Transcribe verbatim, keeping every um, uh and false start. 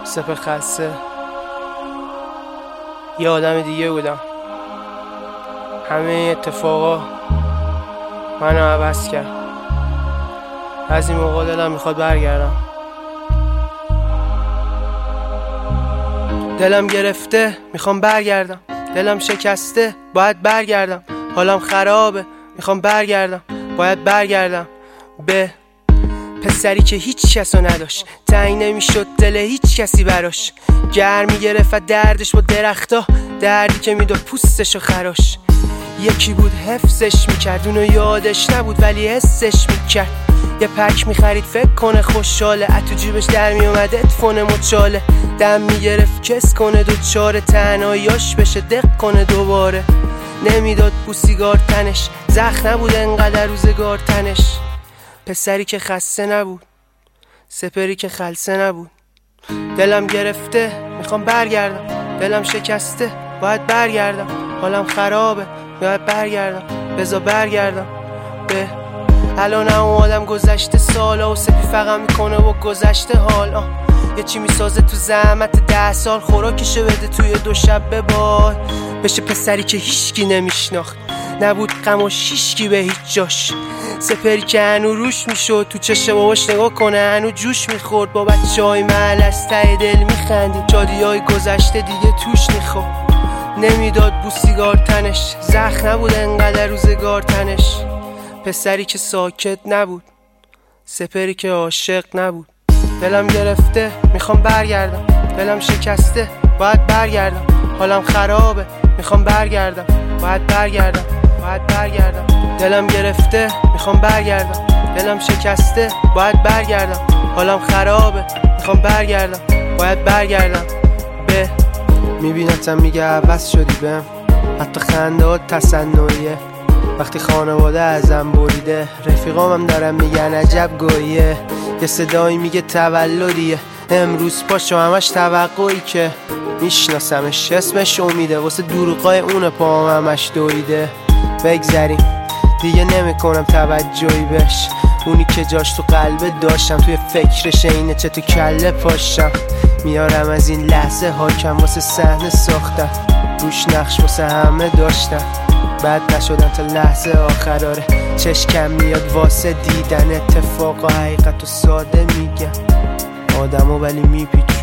سپه خسته یه آدم دیگه بودم. همه اتفاقا منو عوض کرد. از این موقع دلم میخواد برگردم. دلم گرفته میخوام برگردم. دلم شکسته باید برگردم. حالم خرابه میخوام برگردم. باید برگردم به پسری که هیچ کسو نداشت. تنگ نمیشد دل هیچ کسی براش. گرمی گرفت دردش با درختا، دردی که میداد پوستشو خراش. یکی بود حفظش میکرد، اونو یادش نبود ولی حسش میکرد. یه پک میخرید فکر کنه خوشحاله، اتو جیبش در میومد ادفون مچاله. دم میگرفت کس کنه دو چاره، تنهاییاش بشه دق کنه دوباره. نمیداد بوسیگار تنش، زخم نبود انقدر روزگار تنش. پسری که خسته نبود، سپری که خلسه نبود. دلم گرفته میخوام برگردم. دلم شکسته باید برگردم. حالم خرابه باید برگردم. بذار برگردم به الان هم آدم گذشته سالا و سپی فقط میکنه و گذشته حال. آه. یه چی میسازه تو زحمت ده سال، خوراکشو بده توی دو شب به باد. بشه پسری که هیچکی نمیشناخت، نبود غم و شیشکی به هیچ جاش. سپری که هنو روش میشد، تو چشم باباش نگاه کنه هنو جوش میخورد. با بچه های محل از ته دل میخندیم، شادی های گذشته دیگه توش میخورد. نمیداد بوسیگار تنش، زخم نبود انقدر روزگار تنش. پسری که ساکت نبود، سپری که عاشق نبود. دلم گرفته میخوام برگردم. دلم شکسته باید برگردم. حالم خرابه میخوام برگردم. باید برگردم باید برگردم. دلم گرفته میخوام برگردم. دلم شکسته باید برگردم. حالم خرابه میخوام برگردم. باید برگردم به میبینتم میگه عوض شدی بهم، حتی خنده ها تصنعیه. وقتی خانواده ازم بریده، رفیقامم دارم میگن عجب گویه. یه صدایی میگه تولدیه امروز، پاشو همش توقعی که میشناسمش. اسمش امیده، واسه دروغای اون پاهم همش دویده. بگذریم دیگه نمیکنم توجهی بهش، اونی که جاش تو قلبه داشتم. توی فکرش اینه چه تو کله پاشم. میارم از این لحظه حاکم، واسه صحنه ساختم. روش نقش واسه همه داشتم، بد نشدم تا لحظه آخراره. چشکم میاد واسه دیدن اتفاق و حقیقت و ساده میگم آدمو ولی میپیچ